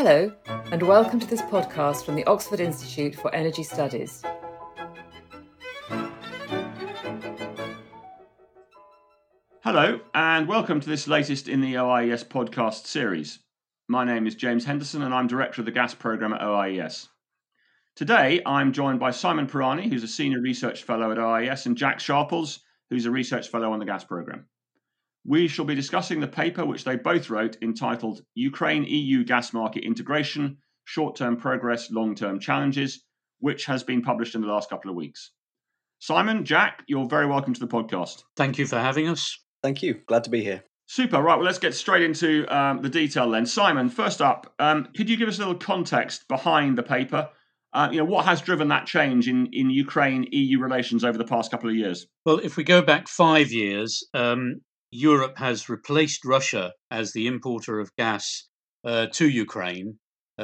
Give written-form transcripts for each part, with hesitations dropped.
Hello, and welcome to this podcast from the Oxford Institute for Energy Studies. Hello, and welcome to this latest in the OIES podcast series. My name is James Henderson, and I'm Director of the Gas Programme at OIES. Today, I'm joined by Simon Pirani, who's a Senior Research Fellow at OIES, and Jack Sharples, who's a Research Fellow on the Gas Programme. We shall be discussing the paper which they both wrote entitled Ukraine-EU Gas Market Integration, Short-Term Progress, Long-Term Challenges, which has been published in the last couple of weeks. Simon, Jack, you're very welcome to the podcast. Thank you for having us. Thank you. Glad to be here. Super. Right. Well, let's get straight into the detail then. Simon, first up, could you give us a little context behind the paper? What has driven that change in Ukraine-EU relations over the past couple of years? Well, if we go back 5 years, Europe has replaced Russia as the importer of gas to Ukraine.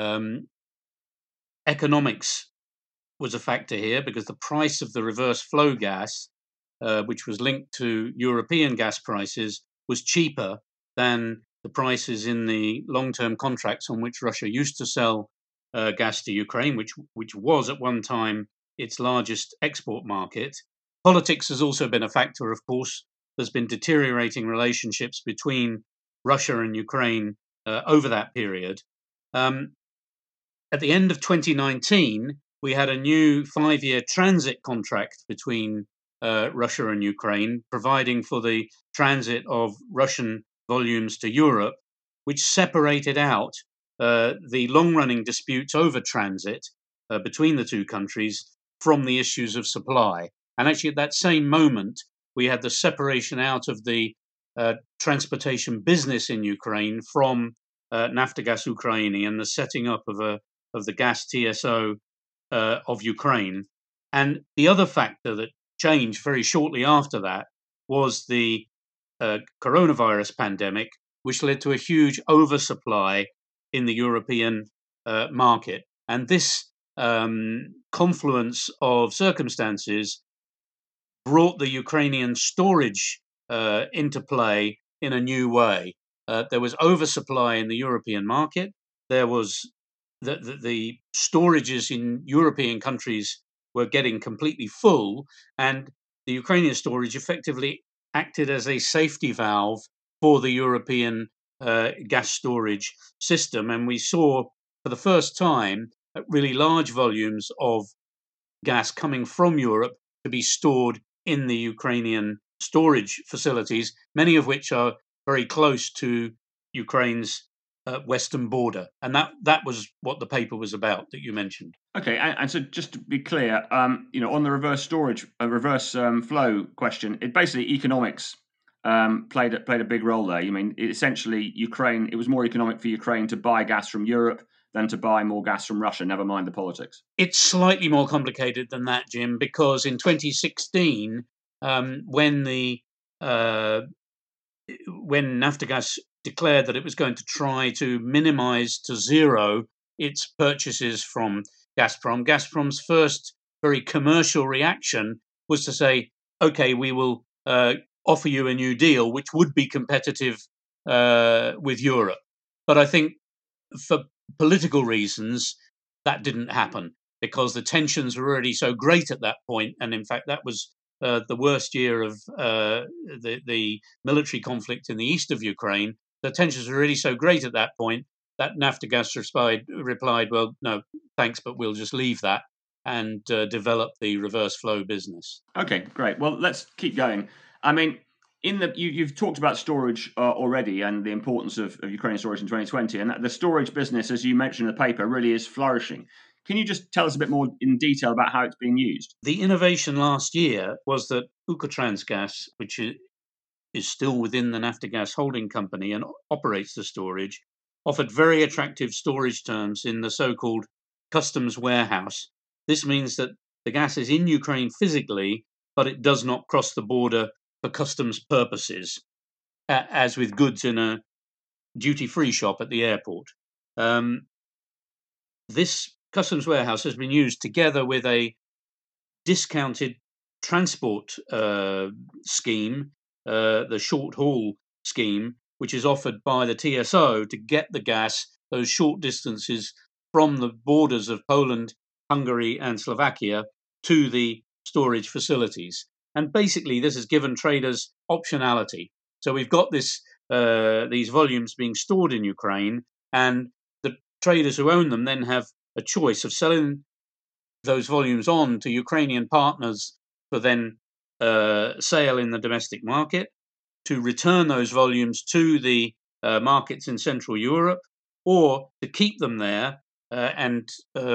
Economics was a factor here because the price of the reverse flow gas, which was linked to European gas prices, was cheaper than the prices in the long-term contracts on which Russia used to sell gas to Ukraine, which was at one time its largest export market. Politics has also been a factor, of course. There's been deteriorating relationships between Russia and Ukraine over that period. At the end of 2019, we had a new 5-year transit contract between Russia and Ukraine, providing for the transit of Russian volumes to Europe, which separated out the long-running disputes over transit between the two countries from the issues of supply. And actually, at that same moment, we had the separation out of the transportation business in Ukraine from Naftogaz Ukraini and the setting up of the gas TSO of Ukraine. And the other factor that changed very shortly after that was the coronavirus pandemic, which led to a huge oversupply in the European market. And this confluence of circumstances brought the Ukrainian storage into play in a new way. There was oversupply in the European market. There was the storages in European countries were getting completely full, and the Ukrainian storage effectively acted as a safety valve for the European gas storage system. And we saw for the first time really large volumes of gas coming from Europe to be stored in the Ukrainian storage facilities, many of which are very close to Ukraine's western border. And that was what the paper was about that you mentioned. Okay, and so just to be clear, on the reverse storage, reverse flow question, it basically economics played a big role there. You mean essentially Ukraine? It was more economic for Ukraine to buy gas from Europe than to buy more gas from Russia. Never mind the politics. It's slightly more complicated than that, Jim, because in 2016, when Naftogaz declared that it was going to try to minimize to zero its purchases from Gazprom, Gazprom's first very commercial reaction was to say, okay, we will offer you a new deal, which would be competitive with Europe. But I think for political reasons, that didn't happen because the tensions were already so great at that point. And in fact, that was the worst year of the military conflict in the east of Ukraine. The tensions were already so great at that point that Naftogaz replied, well, no, thanks, but we'll just leave that and develop the reverse flow business. Okay, great. Well, let's keep going. I mean, you've talked about storage already and the importance of Ukrainian storage in 2020, and the storage business, as you mentioned in the paper, really is flourishing. Can you just tell us a bit more in detail about how it's being used? The innovation last year was that Ukrtransgaz, which is still within the Naftogaz holding company and operates the storage, offered very attractive storage terms in the so-called customs warehouse. This means that the gas is in Ukraine physically, but it does not cross the border for customs purposes, as with goods in a duty-free shop at the airport. This customs warehouse has been used together with a discounted transport scheme, the short haul scheme, which is offered by the TSO to get the gas those short distances from the borders of Poland, Hungary, and Slovakia to the storage facilities. And basically, this has given traders optionality. So we've got these volumes being stored in Ukraine, and the traders who own them then have a choice of selling those volumes on to Ukrainian partners for then sale in the domestic market, to return those volumes to the markets in Central Europe, or to keep them there. And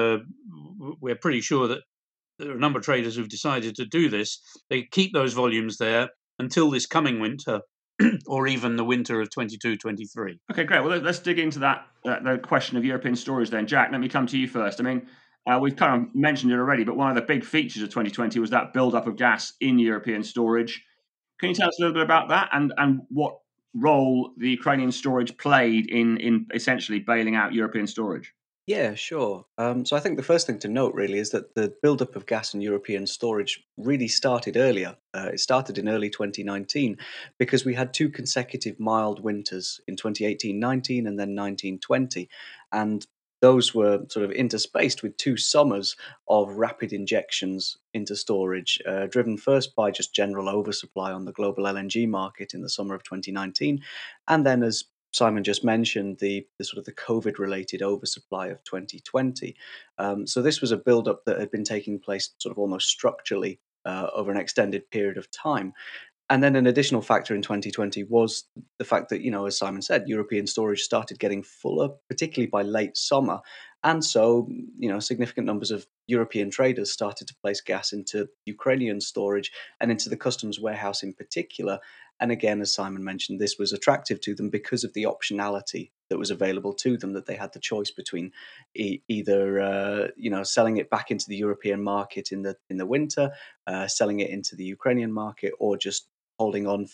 we're pretty sure that there are a number of traders who've decided to do this. They keep those volumes there until this coming winter or even the winter of 22-23. Okay, great. Well, let's dig into that, the question of European storage then. Jack, let me come to you first. I mean, we've kind of mentioned it already, but one of the big features of 2020 was that build-up of gas in European storage. Can you tell us a little bit about that and what role the Ukrainian storage played in essentially bailing out European storage? Yeah, sure. So I think the first thing to note really is that the buildup of gas in European storage really started earlier. It started in early 2019 because we had two consecutive mild winters in 2018-19 and then 19-20. And those were sort of interspaced with two summers of rapid injections into storage, driven first by just general oversupply on the global LNG market in the summer of 2019, and then as Simon just mentioned the sort of the COVID related oversupply of 2020. So this was a build-up that had been taking place sort of almost structurally over an extended period of time. And then an additional factor in 2020 was the fact that, as Simon said, European storage started getting fuller, particularly by late summer. And so, significant numbers of European traders started to place gas into Ukrainian storage and into the customs warehouse in particular. And again, as Simon mentioned, this was attractive to them because of the optionality that was available to them, that they had the choice between either, selling it back into the European market in the winter, selling it into the Ukrainian market, or just holding on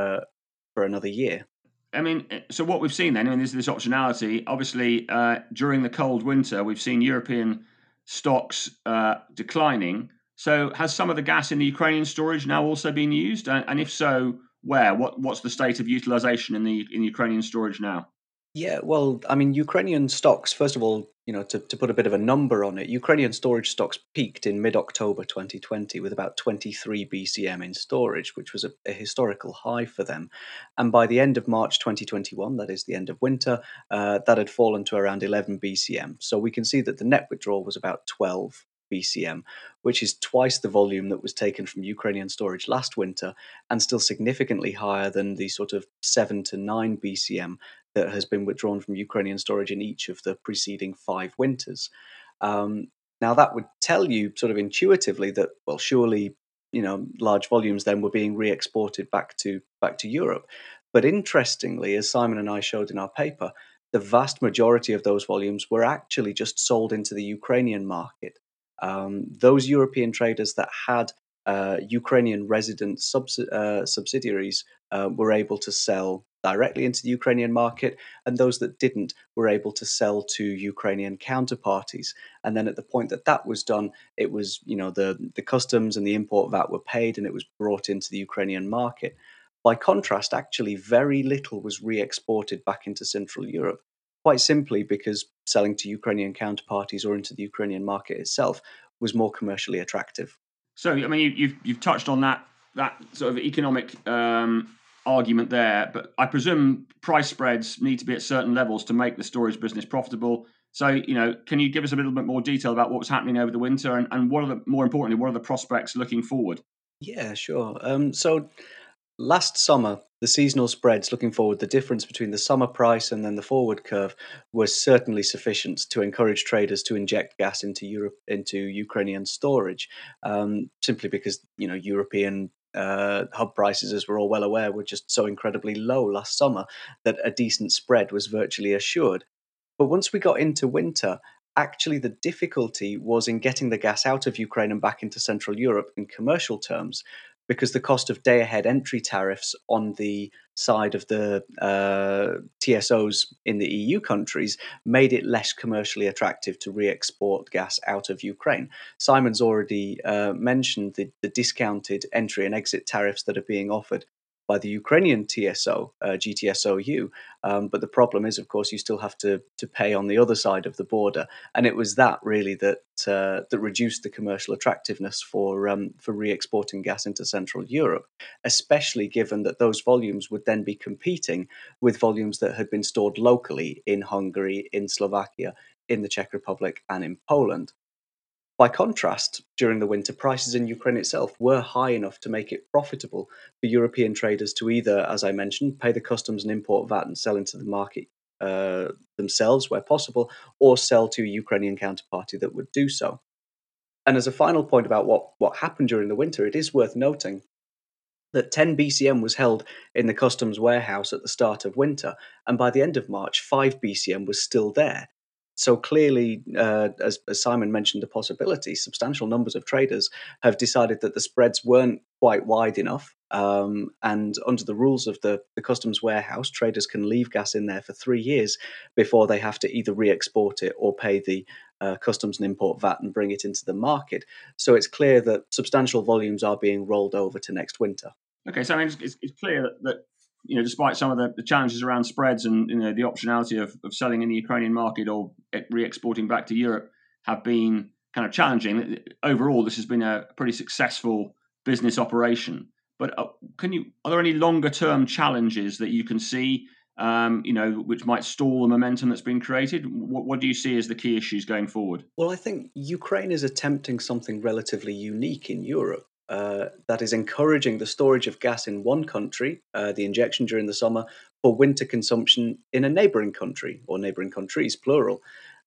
for another year. I mean, so what we've seen then, I mean, there's this optionality. Obviously, during the cold winter, we've seen European stocks declining. So, has some of the gas in the Ukrainian storage now also been used? And if so, where? What's the state of utilization in Ukrainian storage now? Yeah, well, I mean, Ukrainian stocks, first of all, to put a bit of a number on it, Ukrainian storage stocks peaked in mid October 2020 with about 23 BCM in storage, which was a historical high for them. And by the end of March 2021, that is the end of winter, that had fallen to around 11 BCM. So we can see that the net withdrawal was about 12 BCM, which is twice the volume that was taken from Ukrainian storage last winter, and still significantly higher than the sort of 7 to 9 BCM that has been withdrawn from Ukrainian storage in each of the preceding 5 winters. Now, that would tell you sort of intuitively that, well, surely, large volumes then were being re-exported back to Europe. But interestingly, as Simon and I showed in our paper, the vast majority of those volumes were actually just sold into the Ukrainian market. Those European traders that had Ukrainian resident subsidiaries were able to sell directly into the Ukrainian market, and those that didn't were able to sell to Ukrainian counterparties. And then at the point that that was done, it was, the customs and the import VAT were paid, and it was brought into the Ukrainian market. By contrast, actually, very little was re-exported back into Central Europe, quite simply because selling to Ukrainian counterparties or into the Ukrainian market itself was more commercially attractive. So, I mean, you've touched on that sort of economic argument there, but I presume price spreads need to be at certain levels to make the storage business profitable. So, can you give us a little bit more detail about what was happening over the winter, and more importantly, what are the prospects looking forward? Yeah, sure. So last summer, the seasonal spreads looking forward, the difference between the summer price and then the forward curve was certainly sufficient to encourage traders to inject gas into Europe, into Ukrainian storage, simply because European hub prices, as we're all well aware, were just so incredibly low last summer that a decent spread was virtually assured. But once we got into winter, actually the difficulty was in getting the gas out of Ukraine and back into Central Europe in commercial terms, because the cost of day-ahead entry tariffs on the side of the TSOs in the EU countries made it less commercially attractive to re-export gas out of Ukraine. Simon's already mentioned the discounted entry and exit tariffs that are being offered by the Ukrainian TSO, GTSOU. But the problem is, of course, you still have to pay on the other side of the border, and it was that really that reduced the commercial attractiveness for re-exporting gas into Central Europe, especially given that those volumes would then be competing with volumes that had been stored locally in Hungary, in Slovakia, in the Czech Republic, and in Poland. By contrast, during the winter, prices in Ukraine itself were high enough to make it profitable for European traders to either, as I mentioned, pay the customs and import VAT and sell into the market themselves where possible, or sell to a Ukrainian counterparty that would do so. And as a final point about what happened during the winter, it is worth noting that 10 BCM was held in the customs warehouse at the start of winter, and by the end of March, 5 BCM was still there. So clearly, as Simon mentioned, the possibility, substantial numbers of traders have decided that the spreads weren't quite wide enough. And under the rules of the customs warehouse, traders can leave gas in there for 3 years before they have to either re-export it or pay the customs and import VAT and bring it into the market. So it's clear that substantial volumes are being rolled over to next winter. Okay, so I mean, it's clear that despite some of the challenges around spreads and the optionality of selling in the Ukrainian market or re-exporting back to Europe have been kind of challenging. Overall, this has been a pretty successful business operation. But are there any longer term challenges that you can see, which might stall the momentum that's been created? What do you see as the key issues going forward? Well, I think Ukraine is attempting something relatively unique in Europe. That is encouraging the storage of gas in one country, the injection during the summer, for winter consumption in a neighboring country, or neighboring countries, plural.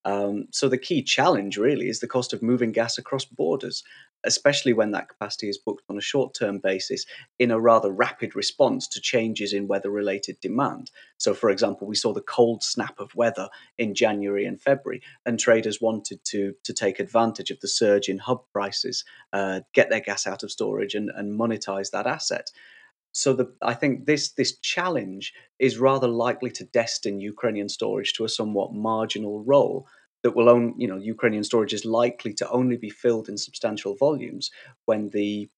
So the key challenge really is the cost of moving gas across borders, especially when that capacity is booked on a short-term basis in a rather rapid response to changes in weather-related demand. So, for example, we saw the cold snap of weather in January and February, and traders wanted to take advantage of the surge in hub prices, get their gas out of storage and monetize that asset. So I think this challenge is rather likely to destine Ukrainian storage to a somewhat marginal role that will own, Ukrainian storage is likely to only be filled in substantial volumes when the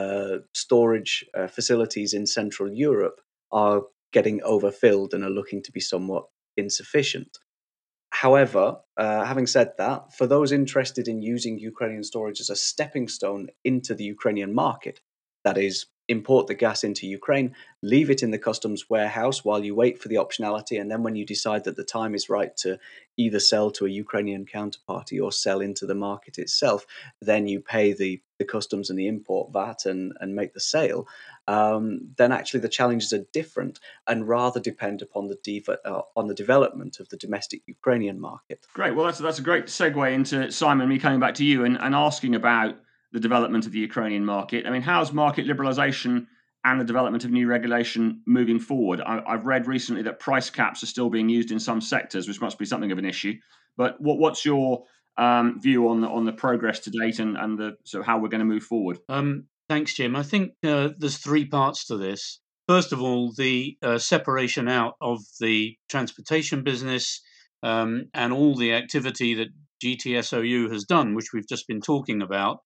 storage facilities in Central Europe are getting overfilled and are looking to be somewhat insufficient. However, having said that, for those interested in using Ukrainian storage as a stepping stone into the Ukrainian market, that is, import the gas into Ukraine, leave it in the customs warehouse while you wait for the optionality, and then when you decide that the time is right to either sell to a Ukrainian counterparty or sell into the market itself, then you pay the customs and the import VAT and make the sale. Then actually the challenges are different and rather depend upon the development of the domestic Ukrainian market. Great. Well, that's a great segue into Simon, me coming back to you and asking about the development of the Ukrainian market. I mean, how's market liberalisation and the development of new regulation moving forward? I've read recently that price caps are still being used in some sectors, which must be something of an issue. But what's your view on the progress to date and how we're going to move forward? Thanks, Jim. I think there's 3 parts to this. First of all, the separation out of the transportation business and all the activity that GTSOU has done, which we've just been talking about.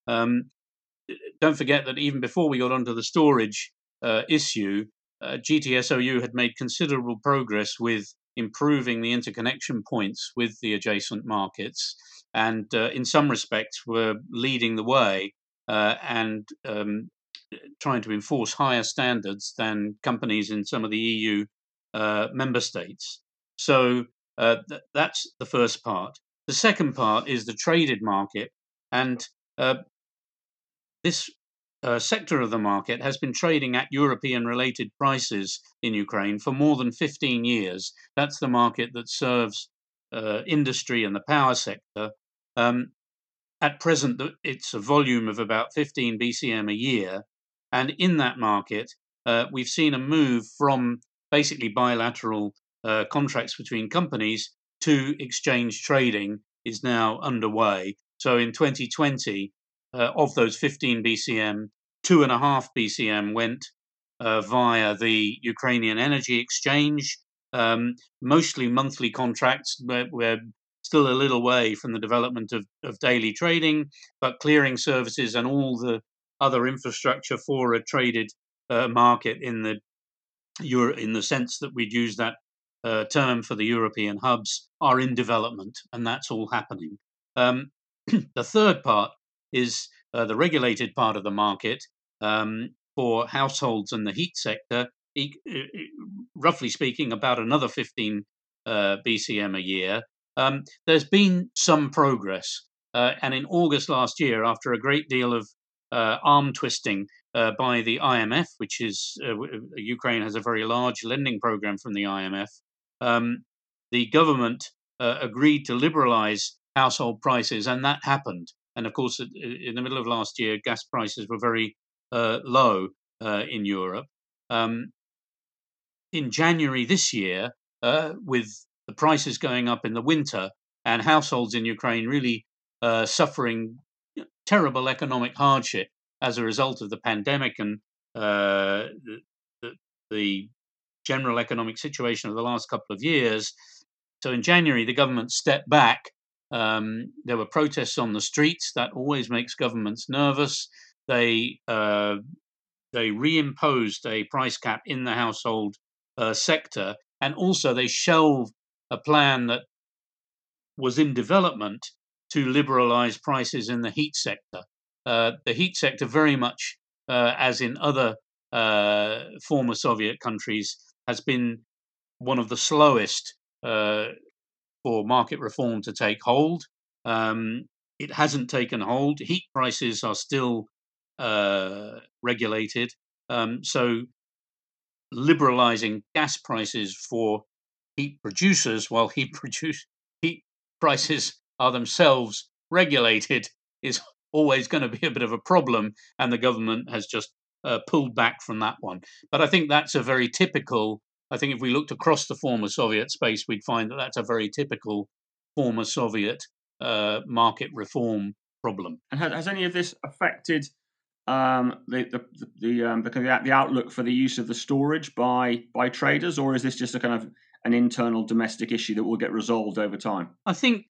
Don't forget that even before we got onto the storage issue, GTSOU had made considerable progress with improving the interconnection points with the adjacent markets, and in some respects were leading the way and trying to enforce higher standards than companies in some of the EU member states. So that's the first part. The second part is the traded market, and this sector of the market has been trading at European-related prices in Ukraine for more than 15 years. That's the market that serves industry and the power sector. At present, it's a volume of about 15 BCM a year. And in that market, we've seen a move from basically bilateral contracts between companies to exchange trading is now underway. So in 2020, of those 15 BCM, 2.5 BCM went via the Ukrainian Energy Exchange, mostly monthly contracts. We're still a little way from the development of daily trading, but clearing services and all the other infrastructure for a traded market in the sense that we'd use that term for the European hubs are in development, and that's all happening. The third part is the regulated part of the market for households and the heat sector, roughly speaking, about another 15 BCM a year. There's been some progress. And in August last year, after a great deal of arm twisting by the IMF, which is Ukraine has a very large lending program from the IMF, the government agreed to liberalize household prices, and that happened. And of course, in the middle of last year, gas prices were very low in Europe. In January this year, with the prices going up in the winter and households in Ukraine really suffering terrible economic hardship as a result of the pandemic and the general economic situation of the last couple of years. So in January, the government stepped back. There were protests on the streets. That always makes governments nervous. They reimposed a price cap in the household sector, and also they shelved a plan that was in development to liberalize prices in the heat sector. The heat sector, very much as in other former Soviet countries, has been one of the slowest for market reform to take hold. It hasn't taken hold. Heat prices are still regulated. So liberalizing gas prices for heat producers while heat prices are themselves regulated is always going to be a bit of a problem, and the government has just pulled back from that one. But I think that's a very typical, I think if we looked across the former Soviet space, we'd find that that's a very typical former Soviet market reform problem. And has any of this affected the outlook for the use of the storage by traders, or is this just a kind of an internal domestic issue that will get resolved over time? I think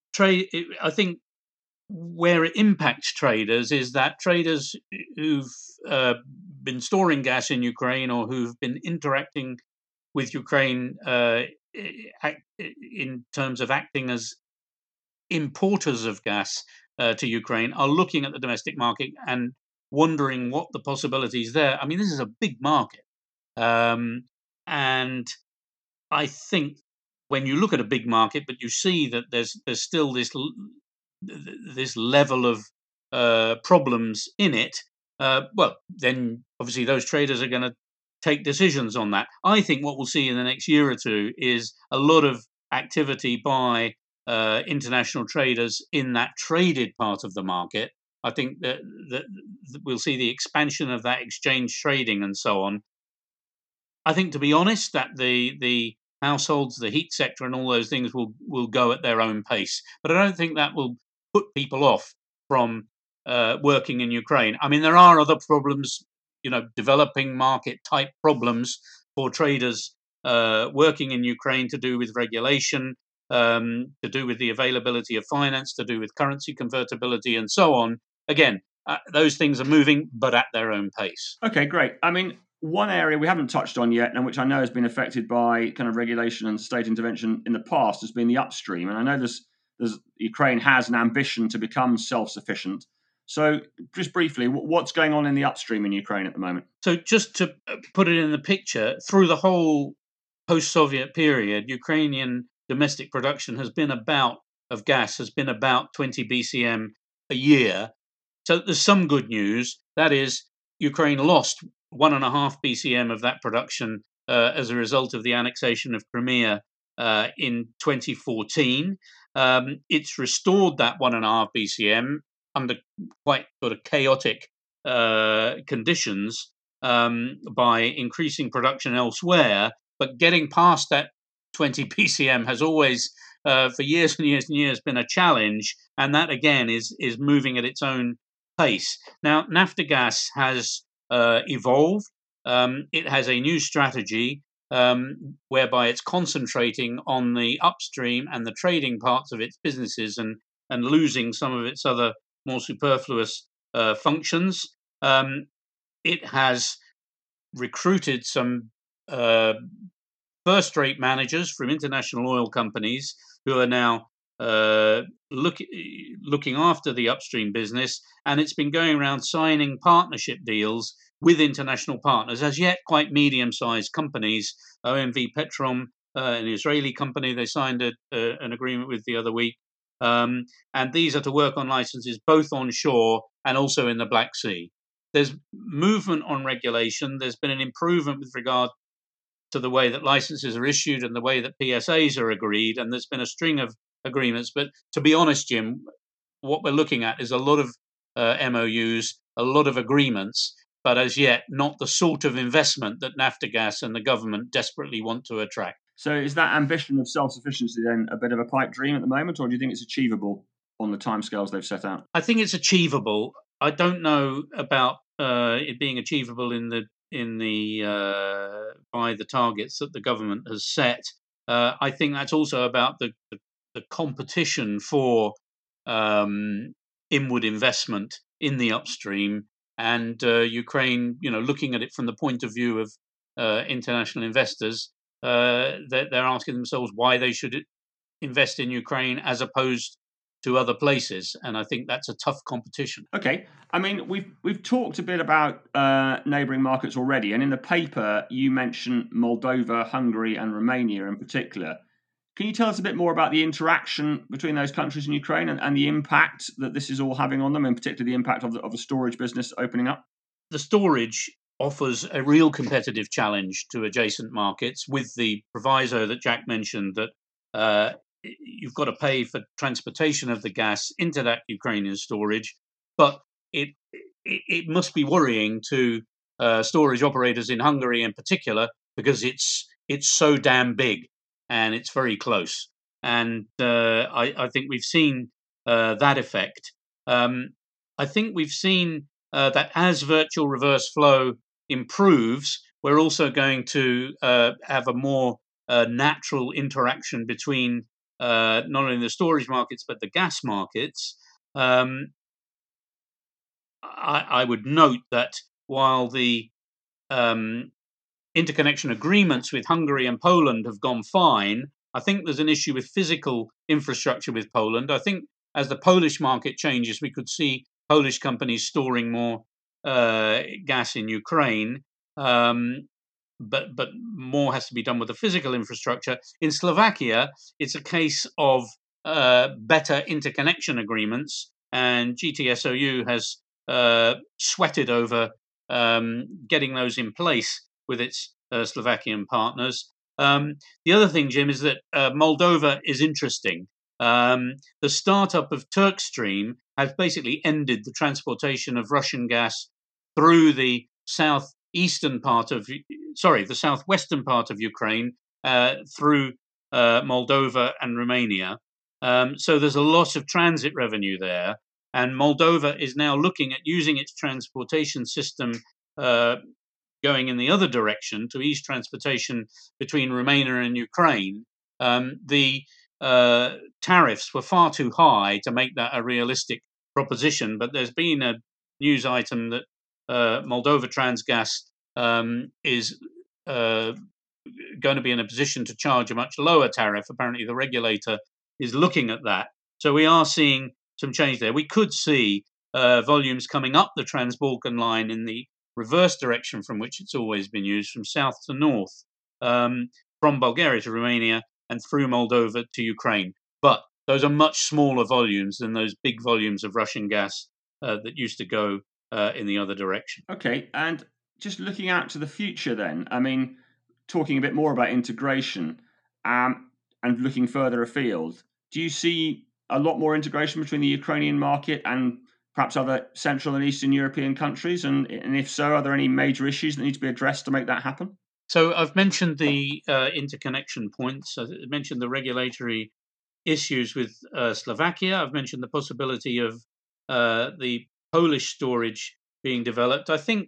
where it impacts traders is that traders who've been storing gas in Ukraine or who've been interacting with Ukraine in terms of acting as importers of gas to Ukraine are looking at the domestic market and wondering what the possibilities there. I mean, this is a big market, and I think when you look at a big market, but you see that there's still this level of problems in it, well, then obviously those traders are going to take decisions on that. I think what we'll see in the next year or two is a lot of activity by international traders in that traded part of the market. I think that we'll see the expansion of that exchange trading and so on. I think, to be honest, that the households, the heat sector, and all those things will go at their own pace. But I don't think that will put people off from working in Ukraine. I mean, there are other problems, developing market type problems for traders working in Ukraine to do with regulation, to do with the availability of finance, to do with currency convertibility, and so on. Again, those things are moving, but at their own pace. Okay, great. I mean, one area we haven't touched on yet, and which I know has been affected by kind of regulation and state intervention in the past, has been the upstream. And I know there's Ukraine has an ambition to become self-sufficient. So just briefly, what's going on in the upstream in Ukraine at the moment? So just to put it in the picture, through the whole post-Soviet period, Ukrainian domestic production of gas has been about 20 BCM a year. So there's some good news. That is, Ukraine lost 1.5 BCM of that production as a result of the annexation of Crimea in 2014. It's restored that 1.5 BCM under quite sort of chaotic conditions by increasing production elsewhere, but getting past that 20 BCM has always, for years and years and years, been a challenge, and that again is moving at its own pace. Now, Naftogaz has evolved. It has a new strategy whereby it's concentrating on the upstream and the trading parts of its businesses and losing some of its other more superfluous functions. It has recruited some first-rate managers from international oil companies who are now looking after the upstream business, and it's been going around signing partnership deals with international partners, as yet quite medium-sized companies. OMV Petrom, an Israeli company, they signed an agreement with the other week. And these are to work on licenses both onshore and also in the Black Sea. There's movement on regulation. There's been an improvement with regard to the way that licenses are issued and the way that PSAs are agreed, and there's been a string of agreements. But to be honest, Jim, what we're looking at is a lot of MOUs, a lot of agreements, but as yet not the sort of investment that Naftagaz and the government desperately want to attract. So is that ambition of self-sufficiency then a bit of a pipe dream at the moment, or do you think it's achievable on the timescales they've set out? I think it's achievable. I don't know about it being achievable by the targets that the government has set. I think that's also about the competition for inward investment in the upstream, and Ukraine, looking at it from the point of view of international investors, they're asking themselves why they should invest in Ukraine as opposed to other places, and I think that's a tough competition. Okay, I mean we've talked a bit about neighbouring markets already, and in the paper you mentioned Moldova, Hungary, and Romania in particular. Can you tell us a bit more about the interaction between those countries and Ukraine, and the impact that this is all having on them, in particular the impact of the storage business opening up? The storage offers a real competitive challenge to adjacent markets, with the proviso that Jack mentioned, that you've got to pay for transportation of the gas into that Ukrainian storage, but it must be worrying to storage operators in Hungary in particular, because it's so damn big and it's very close. And I think we've seen that effect. I think we've seen that as virtual reverse flow improves, we're also going to have a more natural interaction between not only the storage markets but the gas markets. I would note that while the interconnection agreements with Hungary and Poland have gone fine, I think there's an issue with physical infrastructure with Poland. I think as the Polish market changes, we could see Polish companies storing more gas in Ukraine. But more has to be done with the physical infrastructure. In Slovakia, it's a case of better interconnection agreements, and GTSOU has sweated over getting those in place with its Slovakian partners. The other thing, Jim, is that Moldova is interesting. The startup of Turkstream has basically ended the transportation of Russian gas through the southwestern part of Ukraine through Moldova and Romania. So there's a lot of transit revenue there, and Moldova is now looking at using its transportation system going in the other direction to ease transportation between Romania and Ukraine. The tariffs were far too high to make that a realistic proposition, but there's been a news item that Moldova Transgas is going to be in a position to charge a much lower tariff. Apparently, the regulator is looking at that. So we are seeing some change there. We could see volumes coming up the Trans-Balkan line in the reverse direction from which it's always been used, from south to north, from Bulgaria to Romania and through Moldova to Ukraine. But those are much smaller volumes than those big volumes of Russian gas that used to go in the other direction. Okay, and just looking out to the future then, I mean, talking a bit more about integration and looking further afield, do you see a lot more integration between the Ukrainian market and perhaps other Central and Eastern European countries? And if so, are there any major issues that need to be addressed to make that happen? So I've mentioned the interconnection points. I mentioned the regulatory issues with Slovakia. I've mentioned the possibility of the Polish storage being developed. I think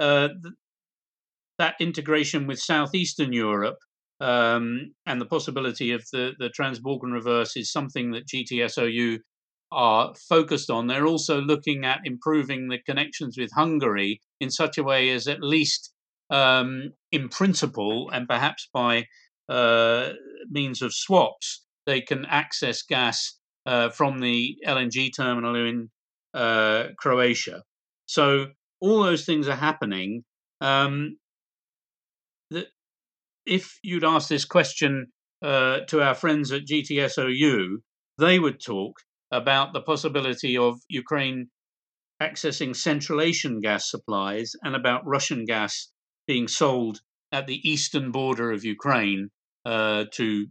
that integration with Southeastern Europe and the possibility of the Trans-Balkan reverse is something that GTSOU are focused on. They're also looking at improving the connections with Hungary in such a way as at least in principle, and perhaps by means of swaps, they can access gas from the LNG terminal in Croatia. So all those things are happening. If you'd asked this question to our friends at GTSOU, they would talk about the possibility of Ukraine accessing Central Asian gas supplies and about Russian gas being sold at the eastern border of Ukraine to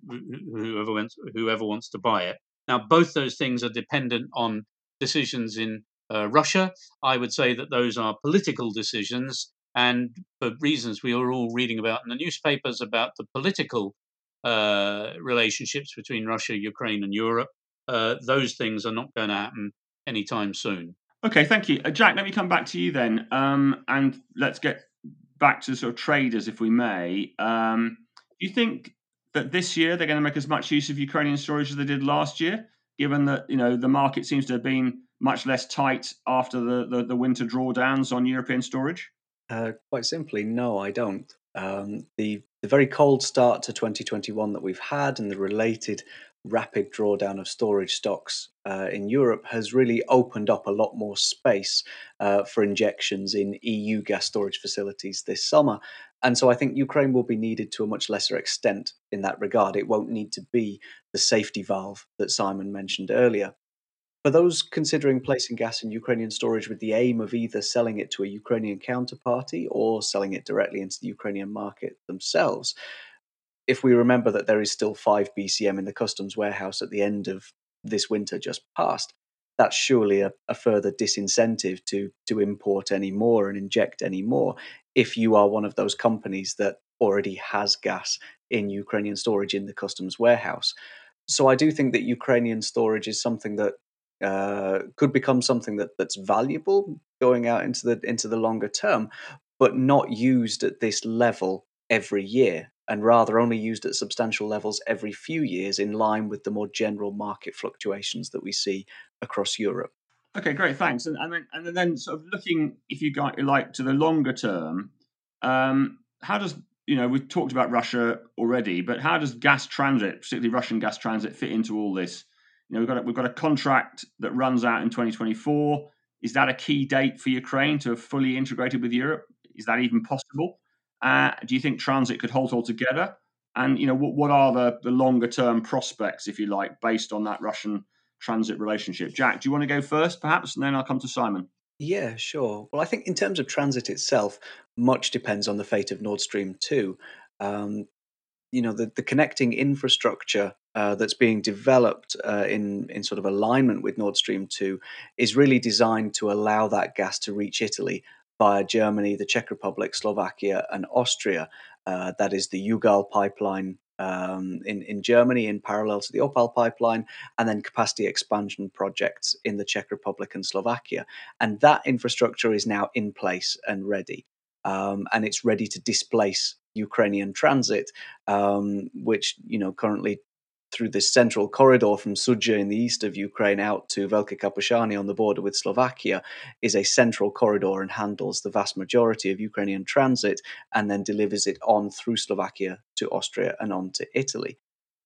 whoever wants to buy it. Now, both those things are dependent on decisions in Russia. I would say that those are political decisions, and for reasons we are all reading about in the newspapers about the political relationships between Russia, Ukraine, and Europe, those things are not going to happen anytime soon. Okay, thank you. Jack, let me come back to you then, and let's get back to sort of traders, if we may. Do you think that this year they're going to make as much use of Ukrainian storage as they did last year, given that the market seems to have been much less tight after the winter drawdowns on European storage? Quite simply, no, I don't. The very cold start to 2021 that we've had and the related rapid drawdown of storage stocks in Europe has really opened up a lot more space for injections in EU gas storage facilities this summer. And so I think Ukraine will be needed to a much lesser extent in that regard. It won't need to be the safety valve that Simon mentioned earlier. For those considering placing gas in Ukrainian storage with the aim of either selling it to a Ukrainian counterparty or selling it directly into the Ukrainian market themselves, if we remember that there is still 5 BCM in the customs warehouse at the end of this winter just past, that's surely a further disincentive to import any more and inject any more if you are one of those companies that already has gas in Ukrainian storage in the customs warehouse. So I do think that Ukrainian storage is something that could become something that's valuable going out into the longer term, but not used at this level every year, and rather only used at substantial levels every few years, in line with the more general market fluctuations that we see across Europe. Okay, great, thanks. And then sort of looking, if you like, to the longer term, how does we've talked about Russia already, but how does gas transit, particularly Russian gas transit, fit into all this? We've got a contract that runs out in 2024. Is that a key date for Ukraine to have fully integrated with Europe? Is that even possible? Do you think transit could halt altogether? And what are the longer term prospects, if you like, based on that Russian transit relationship? Jack, do you want to go first, perhaps, and then I'll come to Simon? Yeah, sure. Well, I think in terms of transit itself, much depends on the fate of Nord Stream 2. Um, the connecting infrastructure that's being developed in sort of alignment with Nord Stream 2 is really designed to allow that gas to reach Italy via Germany, the Czech Republic, Slovakia, and Austria. That is the Ugal pipeline in Germany in parallel to the Opal pipeline, and then capacity expansion projects in the Czech Republic and Slovakia. And that infrastructure is now in place and ready. And it's ready to displace Ukrainian transit, which currently through this central corridor from Sudzha in the east of Ukraine out to Velké Kapošany on the border with Slovakia is a central corridor and handles the vast majority of Ukrainian transit and then delivers it on through Slovakia to Austria and on to Italy.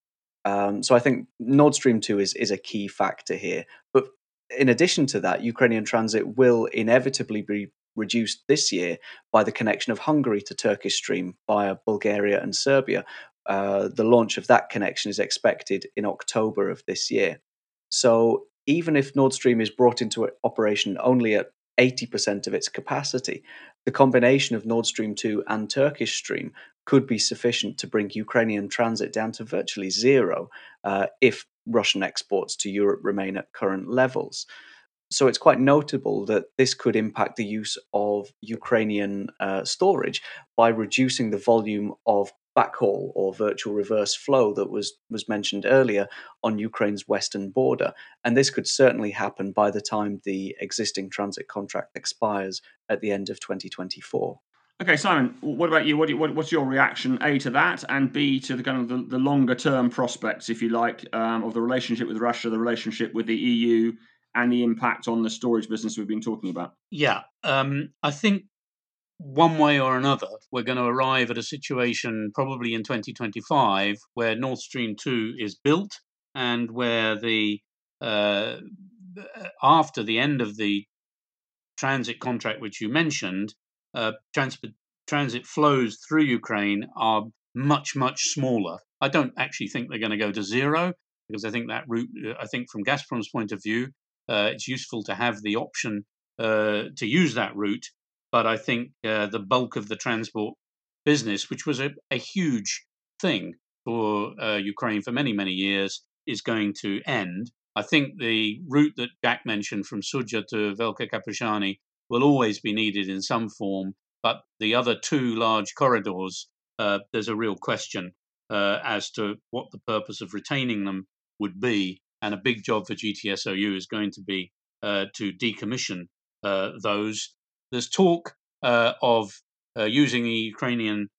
So I think Nord Stream 2 is a key factor here. But in addition to that, Ukrainian transit will inevitably be reduced this year by the connection of Hungary to Turkish Stream via Bulgaria and Serbia. The launch of that connection is expected in October of this year. So even if Nord Stream is brought into operation only at 80% of its capacity, the combination of Nord Stream 2 and Turkish Stream could be sufficient to bring Ukrainian transit down to virtually zero if Russian exports to Europe remain at current levels. So it's quite notable that this could impact the use of Ukrainian storage by reducing the volume of backhaul or virtual reverse flow that was mentioned earlier on Ukraine's western border. And this could certainly happen by the time the existing transit contract expires at the end of 2024. Okay, Simon, what about you? What's your reaction, A, to that, and B, to the kind of the longer term prospects, if you like, of the relationship with Russia, the relationship with the EU, and the impact on the storage business we've been talking about? Yeah, I think one way or another, we're going to arrive at a situation probably in 2025 where Nord Stream 2 is built, and where after the end of the transit contract, which you mentioned, transit flows through Ukraine are much, much smaller. I don't actually think they're going to go to zero, because I think that route, from Gazprom's point of view, it's useful to have the option to use that route. But I think the bulk of the transport business, which was a huge thing for Ukraine for many, many years, is going to end. I think the route that Jack mentioned from Sudzha to Velika Kapusciani will always be needed in some form, but the other two large corridors, there's a real question as to what the purpose of retaining them would be, and a big job for GTSOU is going to be to decommission those. There's talk of using the Ukrainian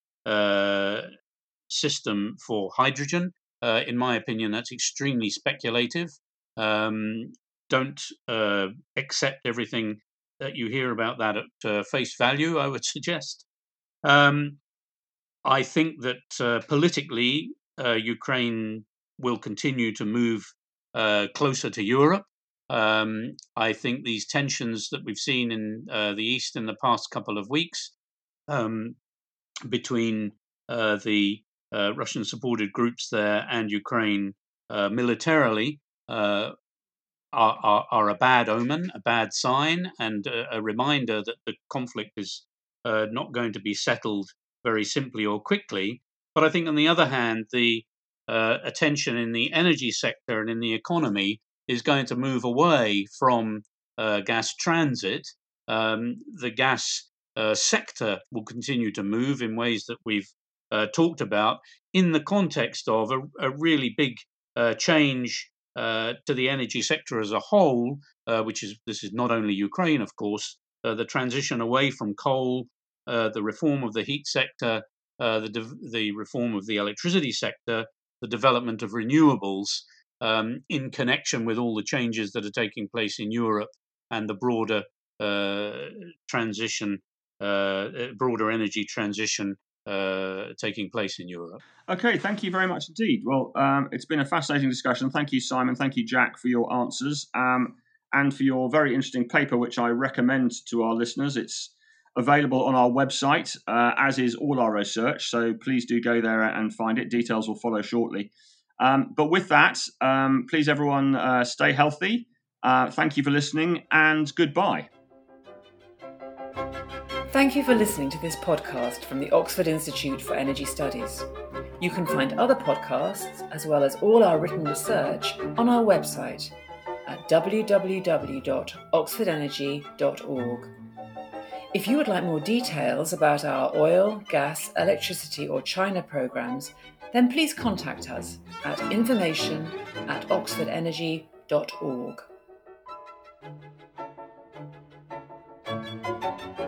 system for hydrogen. In my opinion, that's extremely speculative. Don't accept everything that you hear about that at face value, I would suggest. I think that politically, Ukraine will continue to move closer to Europe. I think these tensions that we've seen in the East in the past couple of weeks between the Russian-supported groups there and Ukraine militarily are a bad omen, a bad sign, and a reminder that the conflict is not going to be settled very simply or quickly. But I think, on the other hand, the attention in the energy sector and in the economy is going to move away from gas transit. The gas sector will continue to move in ways that we've talked about, in the context of a really big change to the energy sector as a whole, this is not only Ukraine, of course, the transition away from coal, the reform of the heat sector, the reform of the electricity sector, the development of renewables, in connection with all the changes that are taking place in Europe and the broader broader energy transition taking place in Europe. Okay, thank you very much indeed. Well, it's been a fascinating discussion. Thank you, Simon. Thank you, Jack, for your answers and for your very interesting paper, which I recommend to our listeners. It's available on our website, as is all our research. So please do go there and find it. Details will follow shortly. But with that, please, everyone, stay healthy. Thank you for listening, and goodbye. Thank you for listening to this podcast from the Oxford Institute for Energy Studies. You can find other podcasts, as well as all our written research, on our website at www.oxfordenergy.org. If you would like more details about our oil, gas, electricity or China programs, then please contact us at information@oxfordenergy.org.